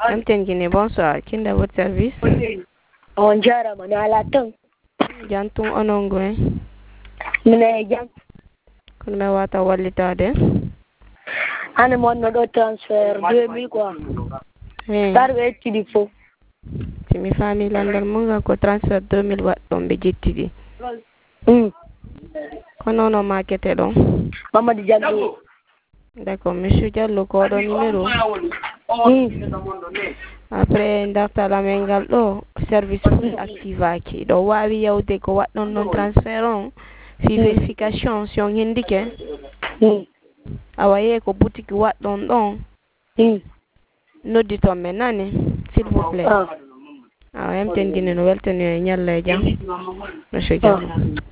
Amtengine, bonsoir. Qui est votre service? On dirait mon alaton. Jantung onongo hein. Mene jam. Kun me wata walitade. Ane mon no transfer 2000 quoi. Oui. Tarwe tidi fo. Si mi famille landal munga ko transfer 2000 watt tombe jettidi. Kono no marketé don. Mamadou Diallo. D'accord, monsieur Diallo ko do numéro. Après ndafta la mengal do service full activaki do wawi yawde ko waddon non transfert on fi vérification si on indique awaye ko boutique waddon don noddi to men nani s'il vous plaît am tengine no weltani nyalla jam monsieur Diallo